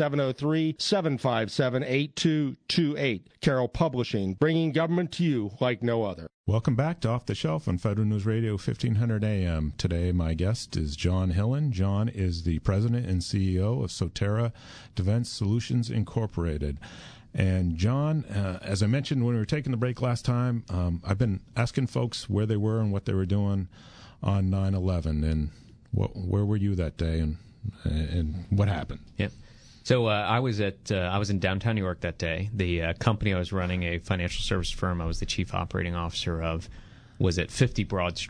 703-757-8228. Carroll Publishing, bringing government to you like no other. Welcome back to Off the Shelf on Federal News Radio 1500 AM. Today, my guest is John Hillen. John is the president and CEO of Sotera Defense Solutions Incorporated. And John, as I mentioned when we were taking the break last time, I've been asking folks where they were and what they were doing on 9/11, and where were you that day, and what happened? Yep. So I was in downtown New York that day. The company I was running, a financial service firm I was the chief operating officer of, was at 50 Broad Street.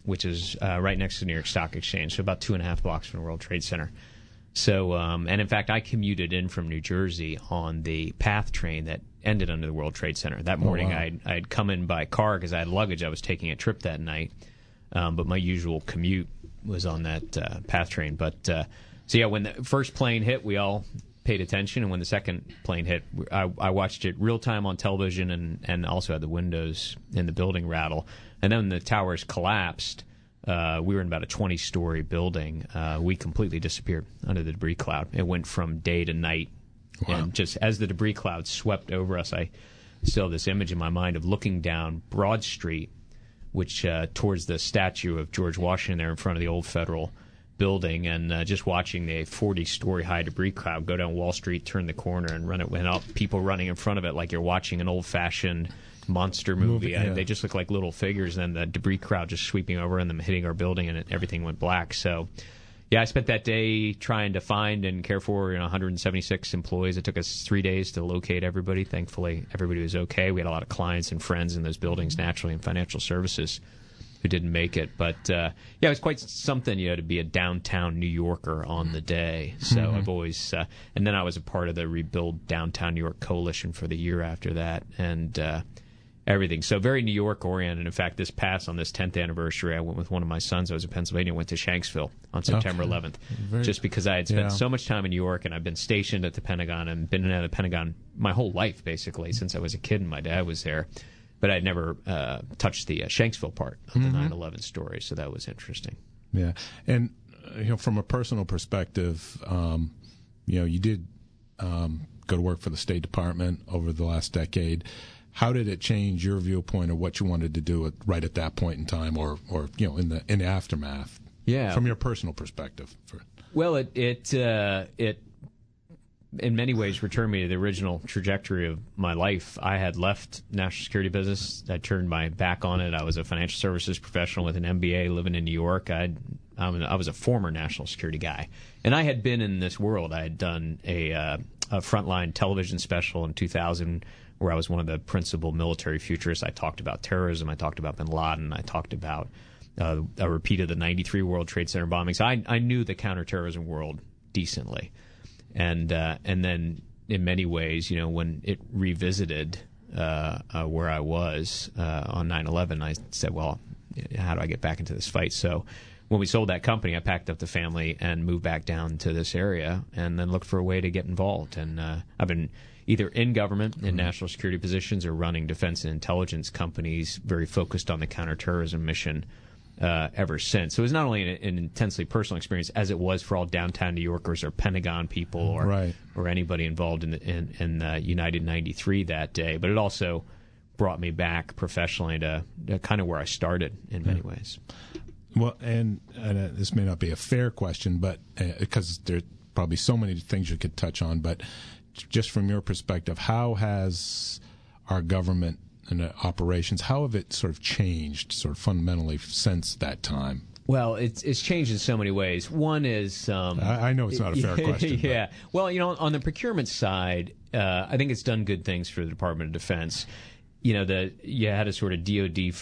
which is right next to the New York Stock Exchange, so about 2.5 blocks from the World Trade Center. So, and in fact, I commuted in from New Jersey on the PATH train that ended under the World Trade Center. That morning, I'd come in by car because I had luggage. I was taking a trip that night, but my usual commute was on that PATH train. But so yeah, when the first plane hit, we all paid attention, and when the second plane hit, I watched it real time on television, and also had the windows in the building rattle. And then when the towers collapsed, we were in about a 20-story building. We completely disappeared under the debris cloud. It went from day to night. Wow. And just as the debris cloud swept over us, I still have this image in my mind of looking down Broad Street, which towards the statue of George Washington there in front of the old Federal Building, and just watching the 40-story high debris cloud go down Wall Street, turn the corner, and went up. People running in front of it like you're watching an old-fashioned monster movie. Yeah. They just look like little figures, and then the debris crowd just sweeping over and them hitting our building, and everything went black. So, yeah, I spent that day trying to find and care for 176 employees. It took us 3 days to locate everybody. Thankfully, everybody was okay. We had a lot of clients and friends in those buildings, naturally, in financial services, who didn't make it. But, yeah, it was quite something, to be a downtown New Yorker on the day. So I've always, and then I was a part of the Rebuild Downtown New York Coalition for the year after that, and everything. So very New York oriented. In fact, this 10th anniversary, I went with one of my sons. I was in Pennsylvania, went to Shanksville on September 11th, just because I had spent so much time in New York, and I've been stationed at the Pentagon and been in and out of the Pentagon my whole life, basically, since I was a kid and my dad was there. But I'd never touched the Shanksville part of the 9/11 story, so that was interesting. Yeah, and from a personal perspective, you did go to work for the State Department over the last decade. How did it change your viewpoint of what you wanted to do right at that point in time, or in the aftermath? Yeah, from your personal perspective. Well, it in many ways returned me to the original trajectory of my life. I had left national security business. I turned my back on it. I was a financial services professional with an MBA living in New York. I was a former national security guy, and I had been in this world. I had done a frontline television special in 2000 where I was one of the principal military futurists. I talked about terrorism. I talked about bin Laden. I talked about a repeat of the 93 World Trade Center bombings. I knew the counterterrorism world decently. And then in many ways, when it revisited where I was on 9/11, I said, well, how do I get back into this fight? So when we sold that company, I packed up the family and moved back down to this area and then looked for a way to get involved. And I've been either in government in national security positions or running defense and intelligence companies very focused on the counterterrorism mission ever since. So it was not only an intensely personal experience as it was for all downtown New Yorkers or Pentagon people or anybody involved in United 93 that day, but it also brought me back professionally to kind of where I started in many ways. Well, and this may not be a fair question, but because there's probably so many things you could touch on, but just from your perspective, how has our government and operations, how have it sort of changed sort of fundamentally since that time? Well, it's changed in so many ways. One is... I know it's not a fair question. Yeah. Well, on the procurement side, I think it's done good things for the Department of Defense. You had a sort of DoD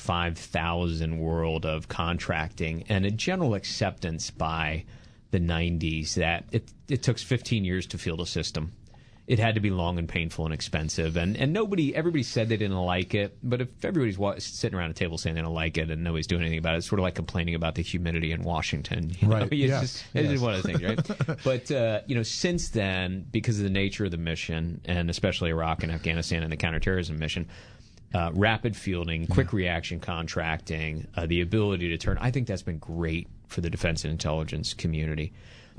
5,000 world of contracting and a general acceptance by the 90s that it took 15 years to field a system. It had to be long and painful and expensive, and everybody said they didn't like it, but if everybody's sitting around a table saying they don't like it and nobody's doing anything about it, it's sort of like complaining about the humidity in Washington. Right. It's just one of the things, right? But, since then, because of the nature of the mission, and especially Iraq and Afghanistan and the counterterrorism mission, rapid fielding, quick reaction contracting, the ability to turn, I think that's been great for the defense and intelligence community.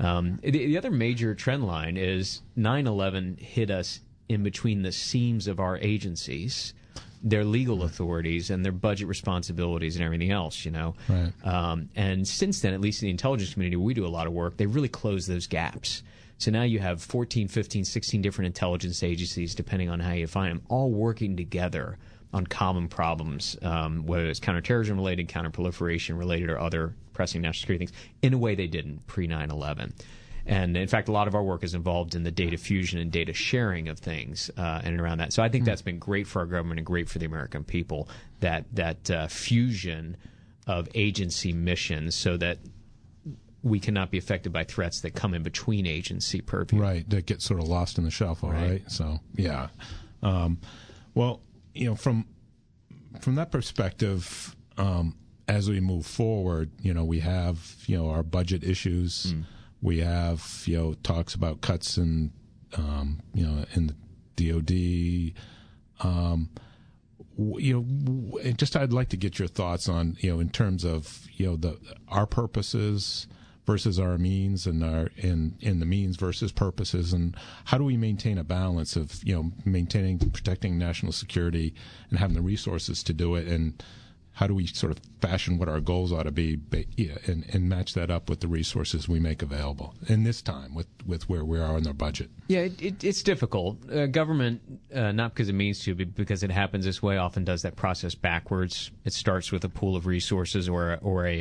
The other major trend line is 9/11 hit us in between the seams of our agencies, their legal authorities, and their budget responsibilities and everything else, Right. And since then, at least in the intelligence community, we do a lot of work. They really closed those gaps. So now you have 14, 15, 16 different intelligence agencies, depending on how you find them, all working together on common problems, whether it's counterterrorism related, counterproliferation related, or other pressing national security things, in a way they didn't pre-9/11. And in fact, a lot of our work is involved in the data fusion and data sharing of things and around that. So I think that's been great for our government and great for the American people, that fusion of agency missions so that we cannot be affected by threats that come in between agency purview. Right, that get sort of lost in the shuffle, right? So, yeah. Well, from that perspective, as we move forward, we have, our budget issues. We have, talks about cuts in, in the DOD. I'd like to get your thoughts on, in terms of, our purposes versus our means, and the means versus purposes, and how do we maintain a balance of, protecting national security and having the resources to do it, and how do we sort of fashion what our goals ought to be, and match that up with the resources we make available in this time with where we are in our budget? Yeah, it's difficult. Government, not because it means to, but because it happens this way, often does that process backwards. It starts with a pool of resources or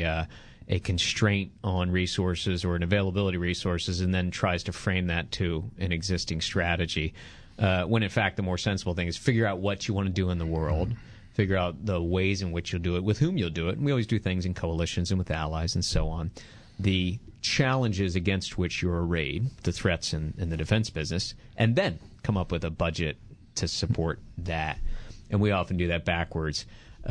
a constraint on resources or an availability of resources, and then tries to frame that to an existing strategy. When in fact the more sensible thing is figure out what you want to do in the world. Figure out the ways in which you'll do it, with whom you'll do it. And we always do things in coalitions and with allies and so on. The challenges against which you're arrayed, the threats in the defense business, and then come up with a budget to support that. And we often do that backwards.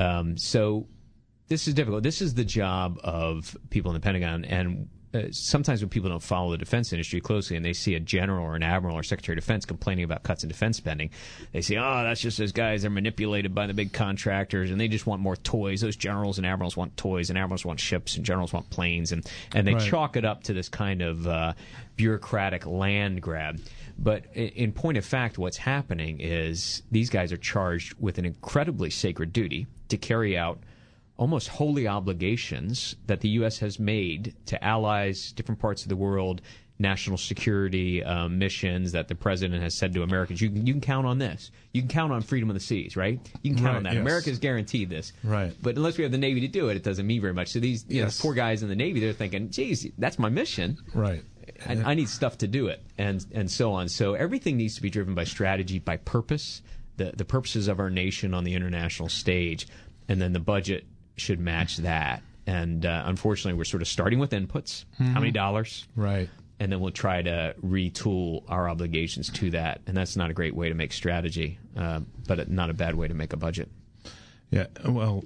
So this is difficult. This is the job of people in the Pentagon, and sometimes when people don't follow the defense industry closely and they see a general or an admiral or secretary of defense complaining about cuts in defense spending, they say, oh, that's just those guys. They're manipulated by the big contractors, and they just want more toys. Those generals and admirals want toys, and admirals want ships, and generals want planes. And they chalk it up to this kind of bureaucratic land grab. But in point of fact, what's happening is these guys are charged with an incredibly sacred duty to carry out almost holy obligations that the U.S. has made to allies, different parts of the world, national security missions that the president has said to Americans, you can count on this. You can count on freedom of the seas, right? You can count on that. Yes. America's guaranteed this. Right. But unless we have the Navy to do it, it doesn't mean very much. So these poor guys in the Navy, they're thinking, geez, that's my mission. Right. I need stuff to do it, and so on. So everything needs to be driven by strategy, by purpose, the purposes of our nation on the international stage, and then the budget should match that. And unfortunately, we're sort of starting with inputs. How many dollars? Right. And then we'll try to retool our obligations to that. And that's not a great way to make strategy, but not a bad way to make a budget. Yeah. Well,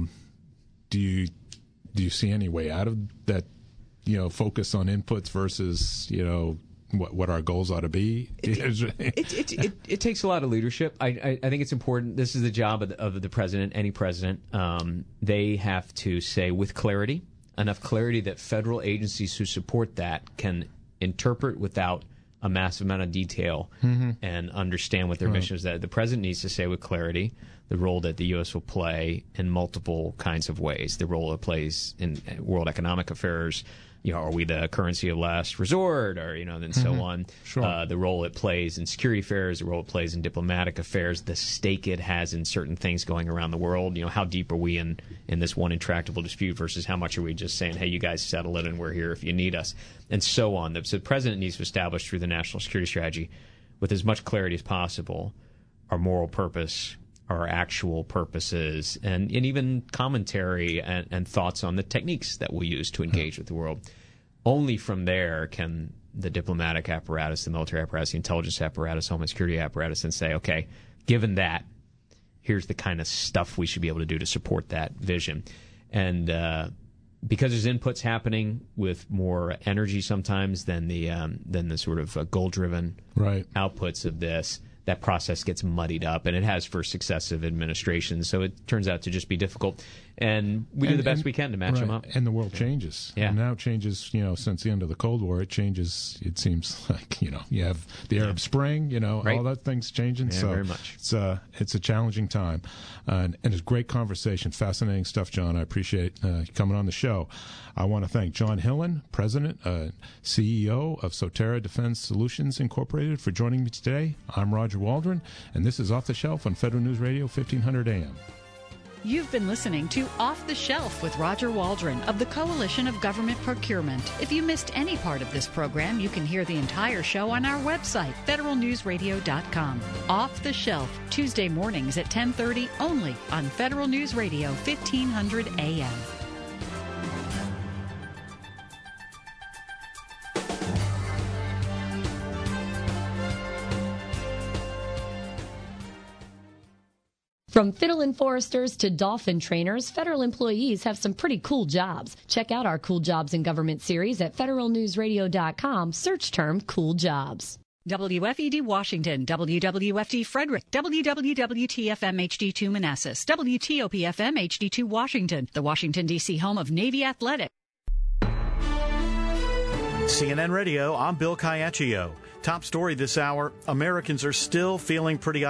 do you see any way out of that? Focus on inputs versus what our goals ought to be. It takes a lot of leadership. I think it's important. This is the job of the president, any president. They have to say with clarity, enough clarity that federal agencies who support that can interpret without a massive amount of detail and understand what their mission is. That the president needs to say with clarity the role that the U.S. will play in multiple kinds of ways. The role it plays in world economic affairs. Are we the currency of last resort, or and so on? Sure. The role it plays in security affairs, the role it plays in diplomatic affairs, the stake it has in certain things going around the world. How deep are we in this one intractable dispute versus how much are we just saying, hey, you guys settle it and we're here if you need us, and so on. So the president needs to establish through the national security strategy, with as much clarity as possible, our moral purpose, our actual purposes, and even commentary and thoughts on the techniques that we'll use to engage with the world. Only from there can the diplomatic apparatus, the military apparatus, the intelligence apparatus, homeland security apparatus, and say, okay, given that, here's the kind of stuff we should be able to do to support that vision. And because there's inputs happening with more energy sometimes than the sort of goal-driven outputs of this, that process gets muddied up, and it has for successive administrations. So it turns out to just be difficult, and we do the best we can to match them up. And the world changes. Yeah. And now it changes, since the end of the Cold War, it changes, it seems like, you have the Arab Spring, all that thing's changing. Yeah, so very much. It's a challenging time. And it's a great conversation, fascinating stuff, John. I appreciate you coming on the show. I want to thank John Hillen, President, CEO of Sotera Defense Solutions Incorporated, for joining me today. I'm Roger Waldron, and this is Off the Shelf on Federal News Radio 1500 AM. You've been listening to Off the Shelf with Roger Waldron of the Coalition of Government Procurement. If you missed any part of this program, you can hear the entire show on our website, federalnewsradio.com. Off the Shelf, Tuesday mornings at 10:30 only on Federal News Radio 1500 AM. From fiddle and foresters to dolphin trainers, federal employees have some pretty cool jobs. Check out our Cool Jobs in Government series at federalnewsradio.com. Search term Cool Jobs. WFED Washington, WWFD Frederick, WWWTFM HD2 Manassas, WTOPFM HD2 Washington, the Washington, D.C. home of Navy Athletic. CNN Radio, I'm Bill Caiaccio. Top story this hour, Americans are still feeling pretty